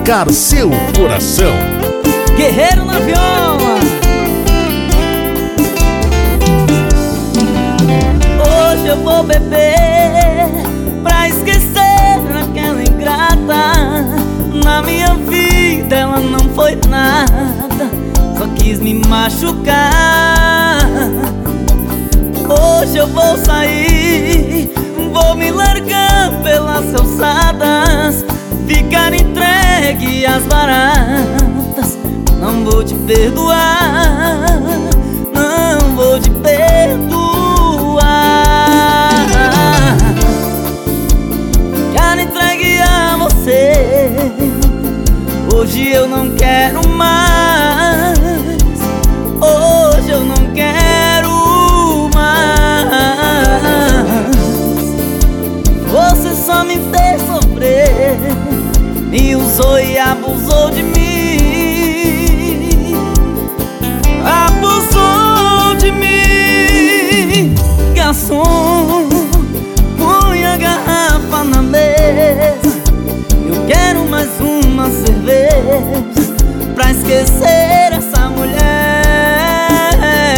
tocar seu coração. Guerreiro na viola. Hoje eu vou beber pra esquecer aquela ingrata. Na minha vida ela não foi nada, só quis me machucar. Hoje eu vou sair, vou me largar pelas calçadas, ficar entregue às baratas. Não vou te perdoar, não vou te perdoar. Ficar entregue a você, hoje eu não quero mais. Hoje eu não quero mais. Você só me fez sofrer, me usou e abusou de mim. Abusou de mim. Garçom, põe a garrafa na mesa. Eu quero mais uma cerveja pra esquecer essa mulher.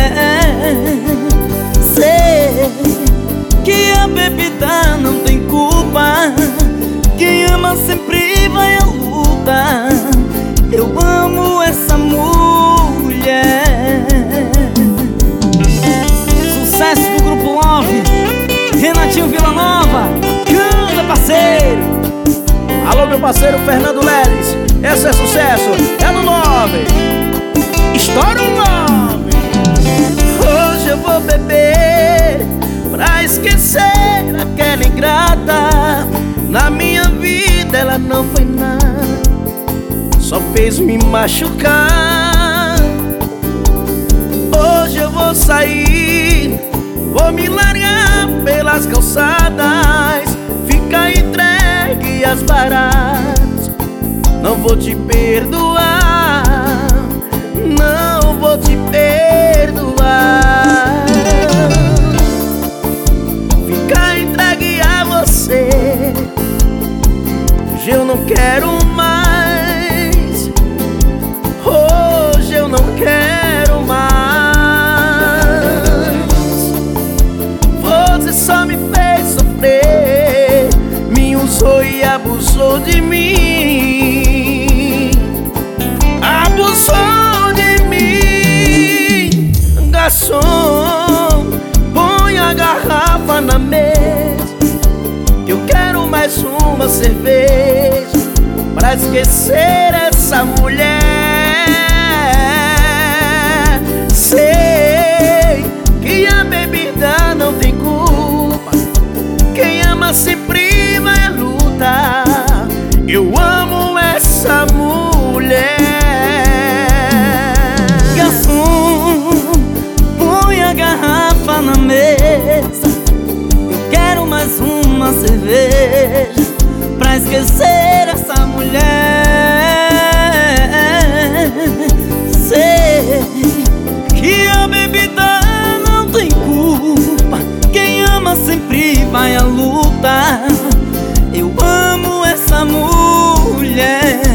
Sei que a bebida não tem culpa, quem ama sempre vai à luta. Eu amo essa mulher. Sucesso do Grupo Love, Renatinho Villanova. Canta, parceiro. Alô, meu parceiro Fernando Leles, esse é sucesso, é no 9. Estoura o 9. Hoje eu vou beber pra esquecer aquela ingrata. Na minha vida ela não foi nada, Só fez me machucar. hoje eu vou sair, Vou me largar pelas calçadas, ficar entregue às baratas. não vou te perdoar, Não vou te perdoar. Ficar entregue a você, hoje eu não quero mais. hoje eu não quero mais. Você só me fez sofrer, Me usou e abusou de mim. abusou de mim. Garçom, Põe a garrafa na mesa, eu quero mais uma cerveja pra esquecer essa mulher. Sei que a bebida não tem culpa, quem ama sempre vai à luta. Eu amo essa mulher. Garçom, põe a garrafa na mesa. Eu quero mais uma cerveja pra esquecer essa mulher. Sei que a bebida não tem culpa, quem ama sempre vai à luta. Eu amo essa mulher.